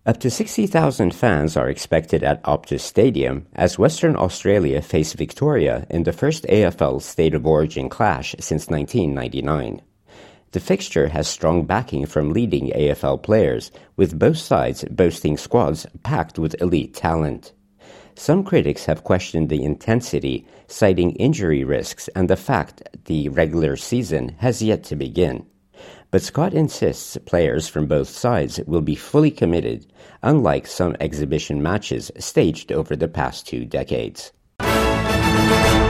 Up to 60,000 fans are expected at Optus Stadium as Western Australia face Victoria in the first AFL State of Origin clash since 1999. The fixture has strong backing from leading AFL players, with both sides boasting squads packed with elite talent. Some critics have questioned the intensity, citing injury risks and the fact the regular season has yet to begin. But Scott insists players from both sides will be fully committed, unlike some exhibition matches staged over the past 2 decades.